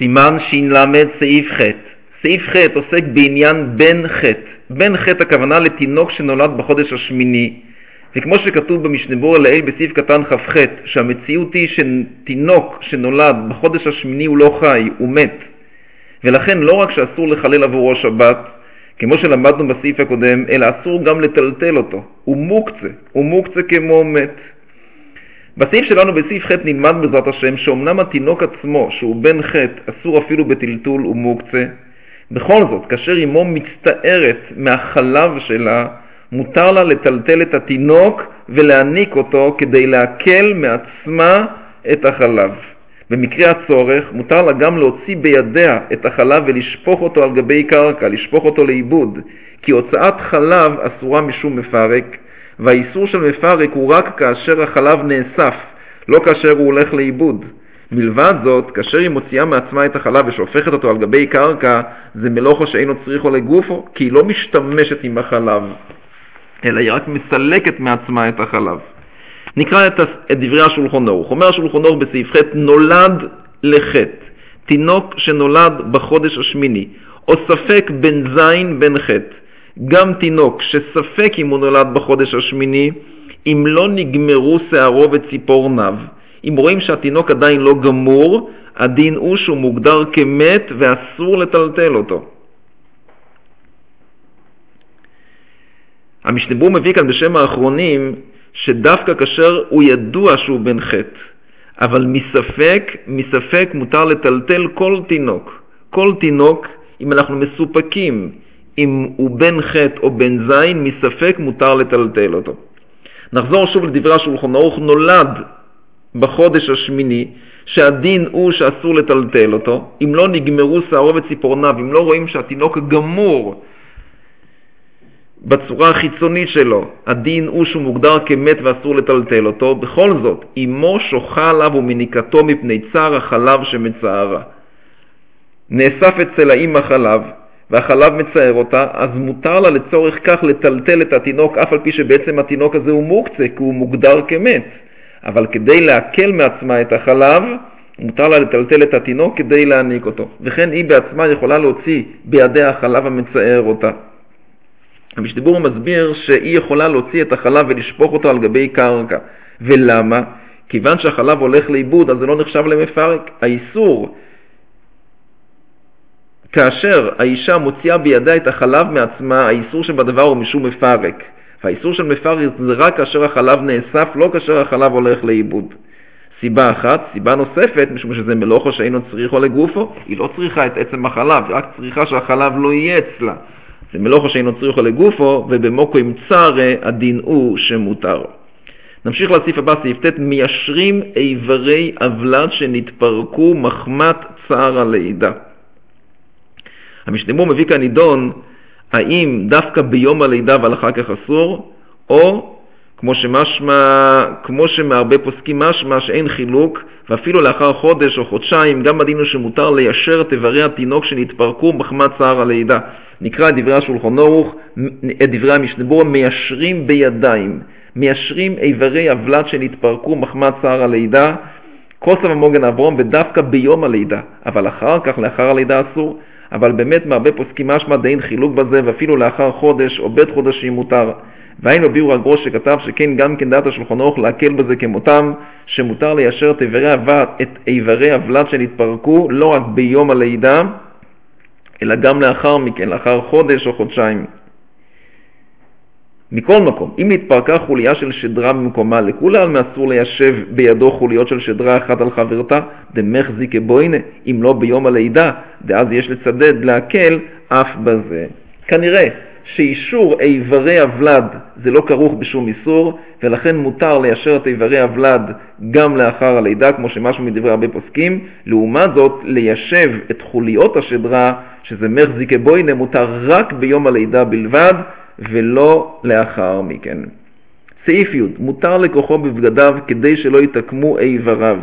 סימן ש"ל סעיף ח'. סעיף ח' עוסק בעניין בן ח'. בן ח' הכוונה לתינוק שנולד בחודש השמיני, וכמו שכתוב במשנה ברורה לעיל בסעיף קטן כ"ח, שהמציאות היא שתינוק שנולד בחודש השמיני הוא לא חי, הוא מת, ולכן לא רק שאסור לחלל עבורו שבת, כמו שלמדנו בסעיף הקודם, אלא אסור גם לטלטל אותו, הוא מוקצה כמו מת. בסעיף שלנו בסעיף ח' נלמד בעזרת השם שאומנם התינוק עצמו שהוא בן ח' אסור אפילו בטלטול ומוקצה, בכל זאת כאשר אמו מצטערת מהחלב שלה מותר לה לטלטל את התינוק ולהניק אותו כדי להקל מעצמה את החלב. במקרה הצורך מותר לה גם להוציא בידיה את החלב ולשפוך אותו על גבי קרקע, לשפוך אותו לאיבוד, כי הוצאת חלב אסורה משום מפרק, והאיסור של מפרק הוא רק כאשר החלב נאסף, לא כאשר הוא הולך לאיבוד. מלבד זאת, כאשר היא מוציאה מעצמה את החלב ושופכת אותו על גבי קרקע, זה מלאכה שאינו צריכו לגופו, כי היא לא משתמשת עם החלב, אלא היא רק מסלקת מעצמה את החלב. נקרא את דברי השולחן ערוך. אומר השולחן ערוך בסעיף ח' נולד לחטא, תינוק שנולד בחודש השמיני, או ספק בן זין בן חטא. גם תינוק שספק אם הוא נולד בחודש השמיני, אם לא נגמרו שערו וציפורניו, אם רואים שהתינוק עדיין לא גמור, הדין הוא שהוא מוגדר כמת ואסור לטלטל אותו. המשנה ברורה מביא כאן בשם האחרונים שדווקא כאשר הוא ידוע שהוא בן חטא, אבל מספק מותר לטלטל כל תינוק אם אנחנו מסופקים אם הוא בן חטא או בן זין, מספק מותר לטלטל אותו. נחזור שוב לדברי השולחן ערוך. נולד בחודש השמיני, שהדין הוא שאסור לטלטל אותו, אם לא נגמרו שערו וציפורניו, אם לא רואים שהתינוק גמור בצורה החיצונית שלו, הדין הוא שהוא מוגדר כמת ואסור לטלטל אותו. בכל זאת, אמו שוחה עליו ומניקתו מפני צער החלב שמצערה. נאסף אצל האמא חלב, והחלב מצער אותה, אז מותר לה לצורך כך לטלטל את התינוק, אף על פי שבעצם התינוק הזה הוא מוקצה, כי הוא מוגדר כמת. אבל כדי להקל מעצמה את החלב, מותר לה לטלטל את התינוק כדי להניק אותו. וכן היא בעצמה יכולה להוציא בידיה החלב המצער אותה. המשנה ברורה מסביר שהיא יכולה להוציא את החלב ולשפוך אותו על גבי קרקע. ולמה? כיוון שהחלב הולך לאיבוד, אז זה לא נחשב למפרק. האיסור, כאשר האישה מוציאה בידה את החלב מעצמה, האיסור שבדבר הוא משום מפרק. והאיסור של מפרק זה רק כאשר החלב נאסף, לא כאשר החלב הולך לאיבוד. סיבה אחת. סיבה נוספת, משום שזה מלאכה שאינו צריכו לגופו, היא לא צריכה את עצם החלב, היא רק צריכה שהחלב לא יהיה אצלה. זה מלאכה שאינו צריכו לגופו, ובמוקו עם צערה הדין הוא שמותר. נמשיך לסעיף הבא, סעיף ט'. מיישרים איברי אבלד שנתפרקו מחמת צער הלידה. המשנה ברורה מביא כאן נידון, האם דווקא ביום הלידה ועל אחר כך אסור, או כמו שמהרבה פוסקים משמע שאין חילוק, ואפילו לאחר חודש או חודשיים גם הדין הוא שמותר ליישר את איברי התינוק שנתפרקו מחמת צער הלידה. נקרא את דברי השולחן ערוך, את דברי המשנה ברורה, מיישרים בידיים, מיישרים איברי אבלד שנתפרקו מחמת צער הלידה, כוסף המוגן אברום, ודווקא ביום הלידה, אבל אחר כך לאחר הלידה אסור. אבל באמת מהרבה פוסקים משמע דין חילוק בזה, ואפילו לאחר חודש או בית חודשים מותר. והיינו ביאור הגרוש שכתב שכן גם כן דעת השולחן ערוך להקל בזה כמותם, שמותר ליישר את איברי אבלד שנתפרקו לא רק ביום הלידה, אלא גם לאחר מכן, לאחר חודש או חודשיים. מכל מקום, אם נתפרקה חוליה של שדרה במקומה, לכולה אסור ליישב בידו חוליות של שדרה אחת על חברתה, דמחזיק בוינה, אם לא ביום הלידה, דאז יש לצדד להקל אף בזה. כנראה שאישור איברי אבלד זה לא כרוך בשום איסור, ולכן מותר ליישר את איברי אבלד גם לאחר הלידה, כמו שמשהו מדברי הרבה פוסקים. לעומת זאת, ליישב את חוליות השדרה, שזה מחזיק בוינה, מותר רק ביום הלידה בלבד, ולא לאחר מכן. סעיף י'. מותר לכוחו בבגדיו כדי שלא יתקמו איבריו.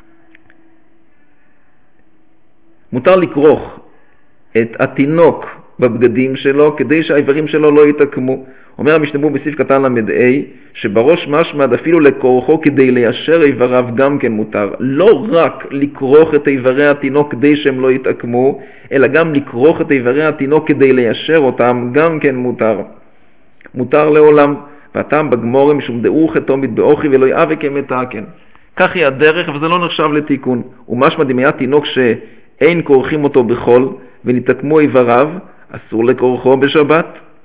מותר לכרוך את התינוק בבגדים שלו כדי שהאיברים שלו לא יתעקמו. אומר המשנה ברורה בסעיף קטן למ"ה שבראש משמע אפילו לכרוכו כדי ליישר איבריו גם כן מותר. לא רק לכרוך את איברי התינוק כדי שהם לא יתעקמו, אלא גם לכרוך את איברי התינוק כדי ליישר אותם גם כן מותר. מותר לעולם. והטעם בגמורה משום דאו חטאו מתבאוכי ולא יאווה כמתקן. כך היא הדרך, אבל זה לא נחשב לתיקון. ומשמע אם היה תינוק שאין כורכים אותו בחול ונתעקמו איבריו, אסור לכרוכו בשבת.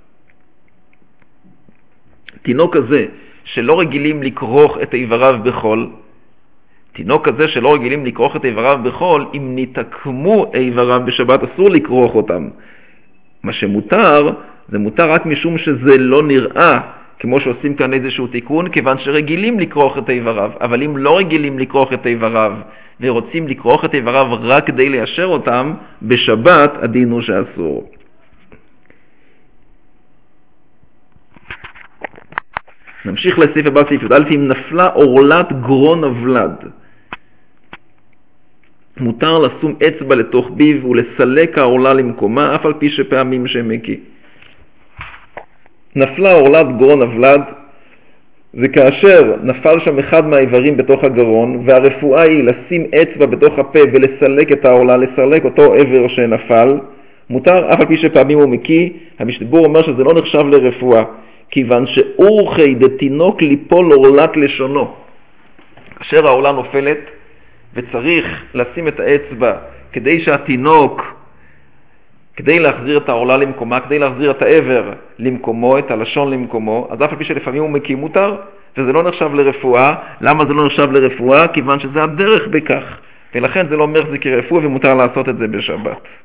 תינוק הזה שלא רגילים לכרוך את איבריו בחול, תינוק הזה שלא רגילים לכרוך את איבריו בחול, אם נתעקמו איבריו בשבת אסור לכרוך אותם. מה שמותר, זה מותר רק משום שזה לא נראה כמו שעושים כאן איזשהו תיקון, כיוון שרגילים לכרוך את איבריו. אבל אם לא רגילים לכרוך את איבריו ורוצים לכרוך את איבריו רק כדי ליישר אותם, בשבת הדין הוא שאסור. נמשיך לסעיף הבא, סעיף י"א, אם נפלה עורלת גרון הוולד. מותר לשום אצבע לתוך ביב ולסלק העורלה למקומה, אף על פי שפעמים שמקי. נפלה עורלת גרון הוולד, זה כאשר נפל שם אחד מהאיברים בתוך הגרון, והרפואה היא לשים אצבע בתוך הפה ולסלק את העורלה, לסלק אותו עבר שנפל, מותר אף על פי שפעמים הוא מקיא. המשנה ברורה אומר שזה לא נחשב לרפואה, כיוון שאורכי דתינוק ליפול עורלת לשונו. כאשר העורלה נופלת וצריך לשים את האצבע כדי שהתינוק, כדי להחזיר את העורלה למקומה, כדי להחזיר את העבר למקומו, את הלשון למקומו, אז אף על פי שלפעמים הוא מקיא מותר, וזה לא נחשב לרפואה. למה זה לא נחשב לרפואה? כיוון שזה הדרך בכך, ולכן זה לא אומר שזה כרפואה ומותר לעשות את זה בשבת.